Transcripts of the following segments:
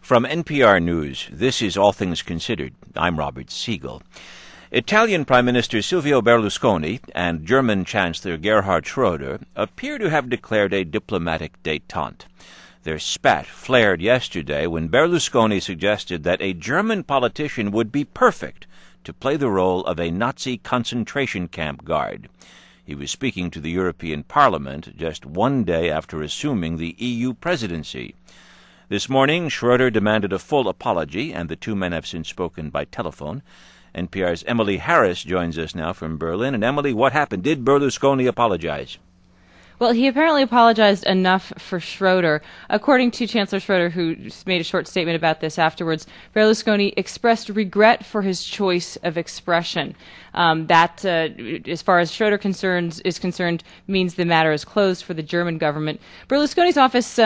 From NPR News, this is All Things Considered. I'm Robert Siegel. Italian Prime Minister Silvio Berlusconi and German Chancellor Gerhard Schroeder appear to have declared a diplomatic détente. Their spat flared yesterday when Berlusconi suggested that a German politician would be perfect to play the role of a Nazi concentration camp guard. He was speaking to the European Parliament just one day after assuming the EU presidency. This morning, Schroeder demanded a full apology, and the two men have since spoken by telephone. NPR's Emily Harris joins us now from Berlin. And Emily, what happened? Did Berlusconi apologize? Well, he apparently apologized enough for Schroeder. According to Chancellor Schroeder, who made a short statement about this afterwards, Berlusconi expressed regret for his choice of expression. That, as far as Schroeder is concerned, means the matter is closed for the German government. Berlusconi's office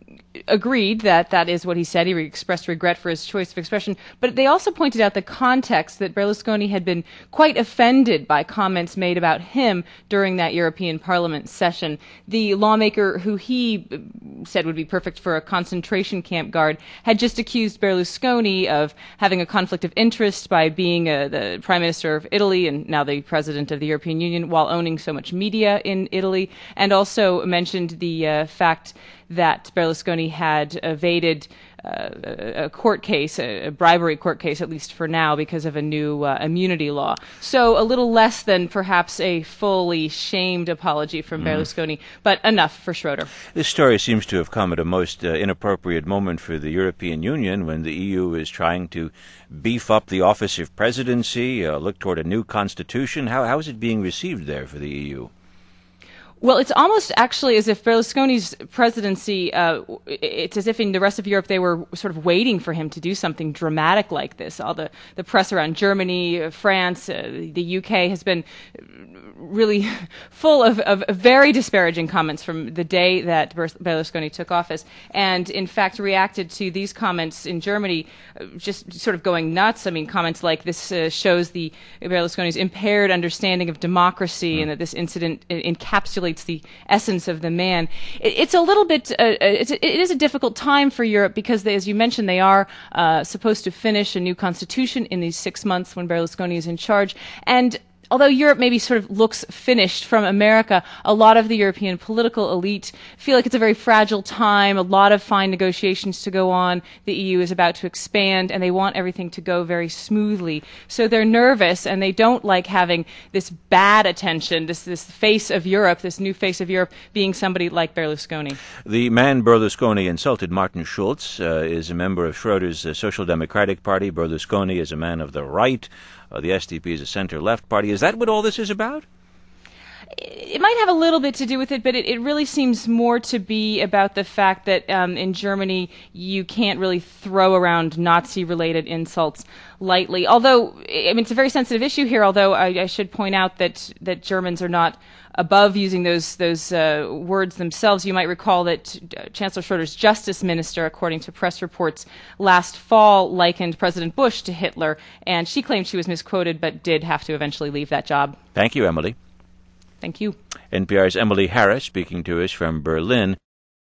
agreed that is what he said. He expressed regret for his choice of expression. But they also pointed out the context that Berlusconi had been quite offended by comments made about him during that European Parliament session. The lawmaker who he said would be perfect for a concentration camp guard had just accused Berlusconi of having a conflict of interest by being the Prime Minister of Italy and now the President of the European Union while owning so much media in Italy, and also mentioned the fact that Berlusconi had evaded a court case, a bribery court case, at least for now, because of a new immunity law. So a little less than perhaps a fully shamed apology from Berlusconi, but enough for Schroeder. This story seems to have come at a most inappropriate moment for the European Union when the EU is trying to beef up the office of presidency, look toward a new constitution. How is it being received there for the EU? Well, it's almost actually as if Berlusconi's presidency, it's as if in the rest of Europe they were sort of waiting for him to do something dramatic like this. All the press around Germany, France, the UK has been really full of very disparaging comments from the day that Berlusconi took office, and in fact reacted to these comments in Germany just sort of going nuts. I mean, comments like this shows Berlusconi's impaired understanding of democracy and that this incident encapsulates the essence of the man. It's a little bit, it is a difficult time for Europe because, as you mentioned, they are supposed to finish a new constitution in these 6 months when Berlusconi is in charge. And although Europe maybe sort of looks finished from America, a lot of the European political elite feel like it's a very fragile time, a lot of fine negotiations to go on. The EU is about to expand, and they want everything to go very smoothly. So they're nervous, and they don't like having this bad attention, this face of Europe, this new face of Europe, being somebody like Berlusconi. The man Berlusconi insulted, Martin Schulz, is a member of Schroeder's Social Democratic Party. Berlusconi is a man of the right. The SDP is a center-left party. Is that what all this is about? It might have a little bit to do with it, but it really seems more to be about the fact that in Germany you can't really throw around Nazi-related insults lightly. Although, I mean, it's a very sensitive issue here, although I should point out that Germans are not above using those words themselves. You might recall that Chancellor Schroeder's justice minister, according to press reports, last fall likened President Bush to Hitler, and she claimed she was misquoted but did have to eventually leave that job. Thank you, Emily. Thank you. NPR's Emily Harris speaking to us from Berlin.